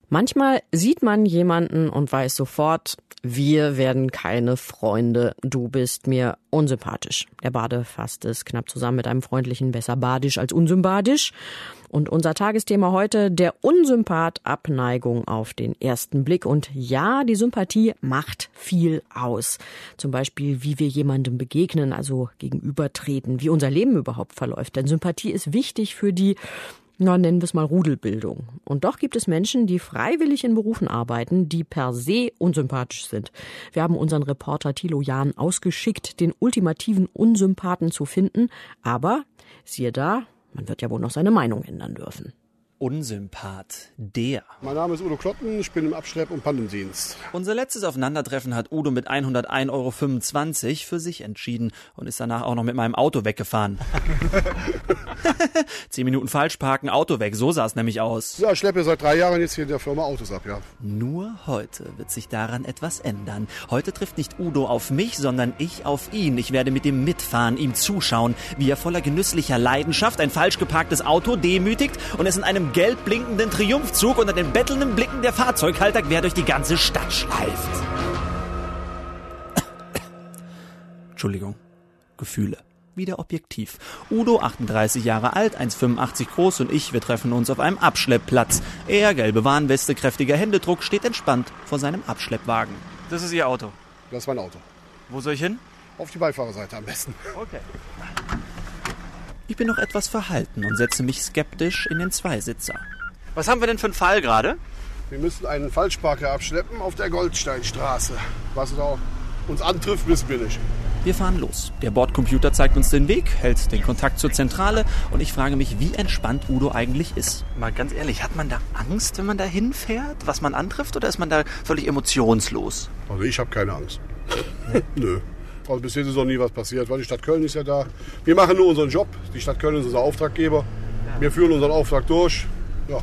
Manchmal sieht man jemanden und weiß sofort, wir werden keine Freunde, du bist mir unsympathisch. Der Bade fasst es knapp zusammen mit einem freundlichen besser badisch als unsympathisch. Und unser Tagesthema heute, der Unsympath, Abneigung auf den ersten Blick. Und ja, die Sympathie macht viel aus. Zum Beispiel, wie wir jemandem begegnen, also gegenübertreten, wie unser Leben überhaupt verläuft. Denn Sympathie ist wichtig für die, nennen wir es mal Rudelbildung. Und doch gibt es Menschen, die freiwillig in Berufen arbeiten, die per se unsympathisch sind. Wir haben unseren Reporter Thilo Jahn ausgeschickt, den ultimativen Unsympathen zu finden. Aber, siehe da, man wird ja wohl noch seine Meinung ändern dürfen. Unsympath, der. Mein Name ist Udo Klotten, ich bin im Abschlepp- und Pannendienst. Unser letztes Aufeinandertreffen hat Udo mit 101,25 € für sich entschieden und ist danach auch noch mit meinem Auto weggefahren. 10 Minuten falsch parken, Auto weg, so sah es nämlich aus. Ja, ich schleppe seit 3 Jahren jetzt hier in der Firma Autos ab, ja. Nur heute wird sich daran etwas ändern. Heute trifft nicht Udo auf mich, sondern ich auf ihn. Ich werde mit ihm mitfahren, ihm zuschauen, wie er voller genüsslicher Leidenschaft ein falsch geparktes Auto demütigt und es in einem gelb blinkenden Triumphzug unter den bettelnden Blicken der Fahrzeughalter quer durch die ganze Stadt schleift. Entschuldigung, Gefühle. Wieder objektiv. Udo, 38 Jahre alt, 1,85 groß und ich, wir treffen uns auf einem Abschleppplatz. Er, gelbe Warnweste, kräftiger Händedruck, steht entspannt vor seinem Abschleppwagen. Das ist Ihr Auto. Das ist mein Auto. Wo soll ich hin? Auf die Beifahrerseite am besten. Okay. Ich bin noch etwas verhalten und setze mich skeptisch in den Zweisitzer. Was haben wir denn für einen Fall gerade? Wir müssen einen Falschparker abschleppen auf der Goldsteinstraße. Was da uns antrifft, wissen wir nicht. Wir fahren los. Der Bordcomputer zeigt uns den Weg, hält den Kontakt zur Zentrale und ich frage mich, wie entspannt Udo eigentlich ist. Mal ganz ehrlich, hat man da Angst, wenn man da hinfährt, was man antrifft, oder ist man da völlig emotionslos? Also ich habe keine Angst. Nö. Also bis jetzt ist noch nie was passiert, weil die Stadt Köln ist ja da. Wir machen nur unseren Job. Die Stadt Köln ist unser Auftraggeber. Wir führen unseren Auftrag durch. Ja.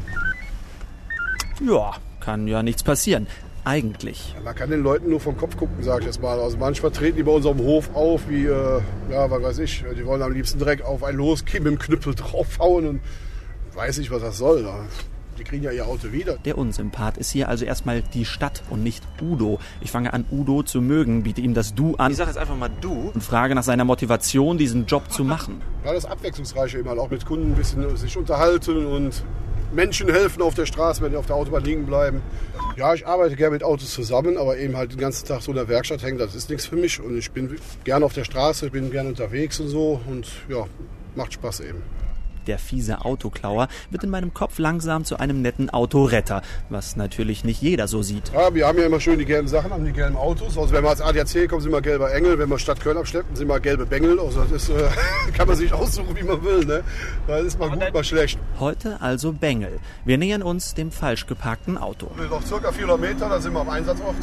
Ja, kann ja nichts passieren. Eigentlich. Ja, man kann den Leuten nur vom Kopf gucken, sag ich jetzt mal. Also manchmal treten die bei unserem Hof auf, wie, ja, was weiß ich, die wollen am liebsten direkt auf einen losgehen, mit dem Knüppel draufhauen und weiß nicht, was das soll. Die kriegen ja ihr Auto wieder. Der Unsympath ist hier also erstmal die Stadt und nicht Udo. Ich fange an, Udo zu mögen, biete ihm das Du an. Ich sag jetzt einfach mal du. Und frage nach seiner Motivation, diesen Job zu machen. Ja, das Abwechslungsreiche immer, auch mit Kunden ein bisschen sich unterhalten und Menschen helfen auf der Straße, wenn die auf der Autobahn liegen bleiben. Ja, ich arbeite gerne mit Autos zusammen, aber eben halt den ganzen Tag so in der Werkstatt hängen, das ist nichts für mich. Und ich bin gerne auf der Straße, bin gerne unterwegs und so und ja, macht Spaß eben. Der fiese Autoklauer wird in meinem Kopf langsam zu einem netten Autoretter, was natürlich nicht jeder so sieht. Ja, wir haben ja immer schön die gelben Sachen an, die gelben Autos. Also wenn wir als ADAC kommen, sind wir gelber Engel. Wenn wir Stadt Köln abschleppen, sind wir gelbe Bengel. Also das ist, kann man sich aussuchen, wie man will. Ne? Da ist mal gut, mal schlecht. Heute also Bengel. Wir nähern uns dem falsch geparkten Auto. Noch circa 400 Meter, da sind wir am Einsatzort.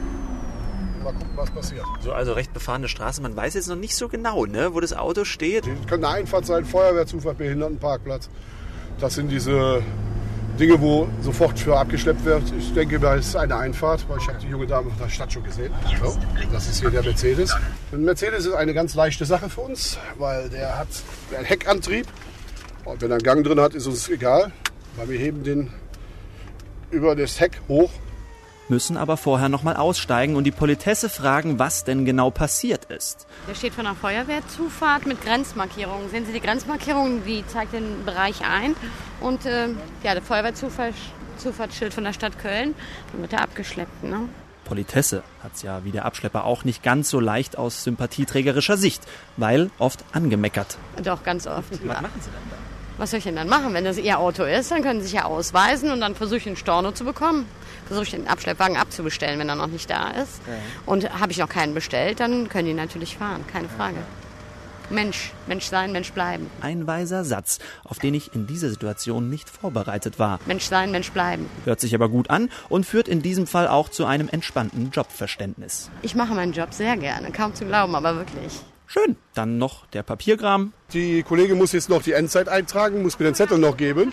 Mal gucken, was passiert. So, also recht befahrene Straße. Man weiß jetzt noch nicht so genau, ne, wo das Auto steht. Das könnte eine Einfahrt sein, Feuerwehrzufahrt, Behindertenparkplatz. Das sind diese Dinge, wo sofort für abgeschleppt wird. Ich denke, da ist eine Einfahrt, weil ich habe die junge Dame in der Stadt schon gesehen. So, das ist hier der Mercedes. Ein Mercedes ist eine ganz leichte Sache für uns, weil der hat einen Heckantrieb. Und wenn er einen Gang drin hat, ist uns egal, weil wir heben den über das Heck hoch. Müssen aber vorher noch mal aussteigen und die Politesse fragen, was denn genau passiert ist. Der steht vor einer Feuerwehrzufahrt mit Grenzmarkierungen. Sehen Sie die Grenzmarkierung, die zeigt den Bereich ein. Und ja, der Feuerwehrzufahrtsschild von der Stadt Köln, dann wird er abgeschleppt. Ne? Politesse hat's ja wie der Abschlepper auch nicht ganz so leicht aus sympathieträgerischer Sicht, weil oft angemeckert. Doch, ganz oft. Was machen Sie denn da? Was soll ich denn dann machen? Wenn das Ihr Auto ist, dann können Sie sich ja ausweisen und dann versuche ich einen Storno zu bekommen. Versuche ich den Abschleppwagen abzubestellen, wenn er noch nicht da ist. Ja. Und habe ich noch keinen bestellt, dann können die natürlich fahren, keine Frage. Mensch sein, Mensch bleiben. Ein weiser Satz, auf den ich in dieser Situation nicht vorbereitet war. Mensch sein, Mensch bleiben. Hört sich aber gut an und führt in diesem Fall auch zu einem entspannten Jobverständnis. Ich mache meinen Job sehr gerne, kaum zu glauben, aber wirklich. Schön. Dann noch der Papierkram. Die Kollegin muss jetzt noch die Endzeit eintragen, muss mir den Zettel noch geben.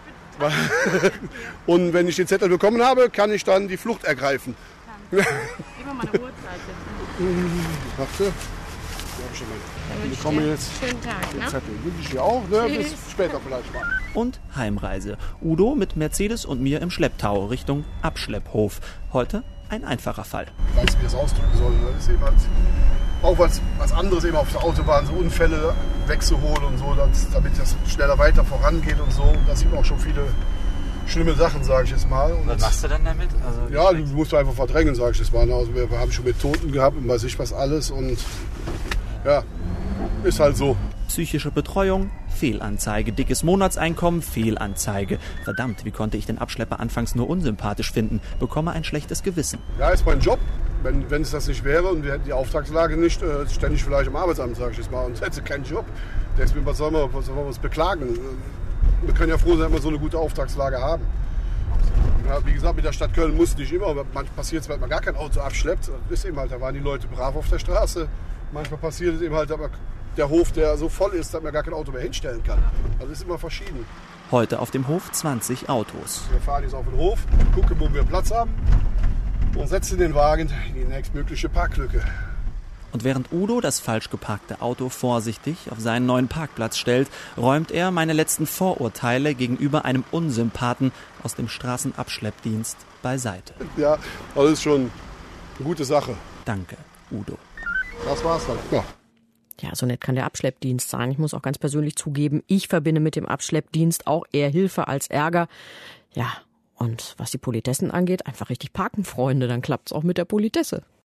Und wenn ich den Zettel bekommen habe, kann ich dann die Flucht ergreifen. Immer mal eine Uhrzeit. Warte. Wir kommen jetzt. Schönen Tag, ne? Zettel. Wünsche ich dir auch, ne? Tschüss. Bis später vielleicht mal. Und Heimreise. Udo mit Mercedes und mir im Schlepptau Richtung Abschlepphof. Heute ein einfacher Fall. Ich weiß nicht, wie ich das ausdrücken soll. Das ist eben halt auch was anderes eben auf der Autobahn, so Unfälle wegzuholen und so, damit das schneller weiter vorangeht und so. Und da sieht man auch schon viele schlimme Sachen, sage ich jetzt mal. Und Was machst du dann damit? Also, ja, du musst einfach verdrängen, sage ich jetzt mal. Also wir haben schon mit Toten gehabt und weiß ich was alles. Und ja, ist halt so. Psychische Betreuung, Fehlanzeige. Dickes Monatseinkommen, Fehlanzeige. Verdammt, wie konnte ich den Abschlepper anfangs nur unsympathisch finden? Bekomme ein schlechtes Gewissen. Ja, ist mein Job. Wenn es das nicht wäre und wir hätten die Auftragslage nicht, ständig vielleicht im Arbeitsamt, sage ich jetzt mal, und hätte keinen Job. Deswegen, was sollen wir uns beklagen? Wir können ja froh sein, dass wir so eine gute Auftragslage haben. Ja, wie gesagt, mit der Stadt Köln muss nicht immer. Manchmal passiert es, wenn man gar kein Auto abschleppt. Das ist eben halt, da waren die Leute brav auf der Straße. Manchmal passiert es eben halt, aber der Hof, der so voll ist, dass man gar kein Auto mehr hinstellen kann. Das ist immer verschieden. Heute auf dem Hof 20 Autos. Wir fahren jetzt auf den Hof, gucken, wo wir Platz haben und setzen den Wagen in die nächstmögliche Parklücke. Und während Udo das falsch geparkte Auto vorsichtig auf seinen neuen Parkplatz stellt, räumt er meine letzten Vorurteile gegenüber einem Unsympathen aus dem Straßenabschleppdienst beiseite. Ja, das ist schon eine gute Sache. Danke, Udo. Das war's dann. Ja. Ja, so nett kann der Abschleppdienst sein. Ich muss auch ganz persönlich zugeben, ich verbinde mit dem Abschleppdienst auch eher Hilfe als Ärger. Ja, und was die Politessen angeht, einfach richtig parken, Freunde, dann klappt's auch mit der Politesse.